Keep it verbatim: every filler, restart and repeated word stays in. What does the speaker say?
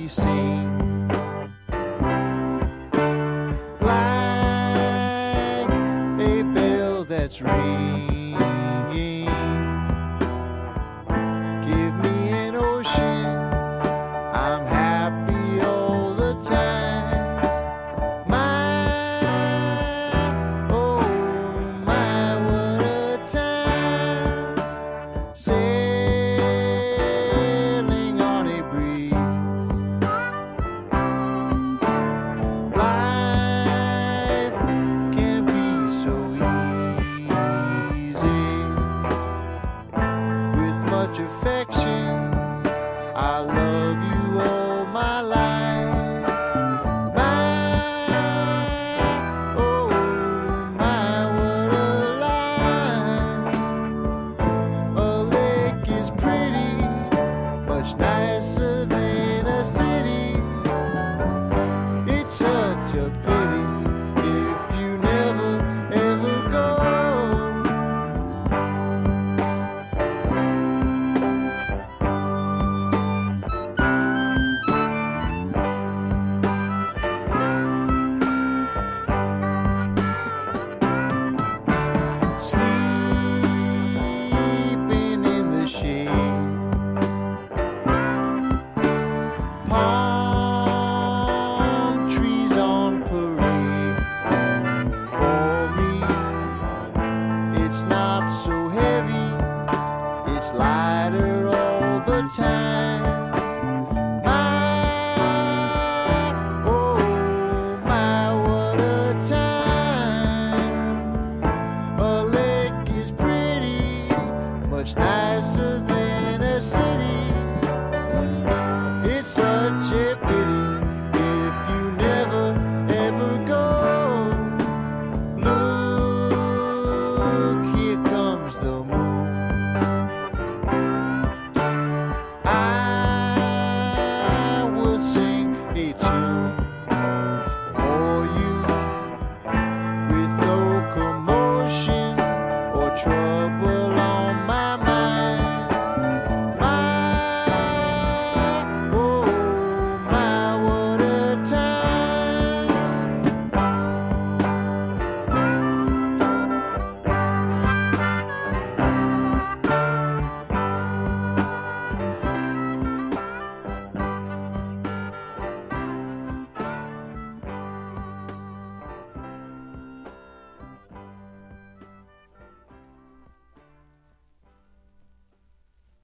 be seen. Like a bell that's ringing, give me an ocean, I'm happy all the time. My, oh my, what a time, sailing on a breeze. Life can be so easy. With much affection, I love you all my life. My, oh my, what a life. A lake is pretty, much nicer than a city. It's such a pity if you never ever go. Sleeping in the shade, palm trees on parade. For me, it's not so heavy, it's lighter all the time. My, oh my, what a time. A lake is pretty, much nicer than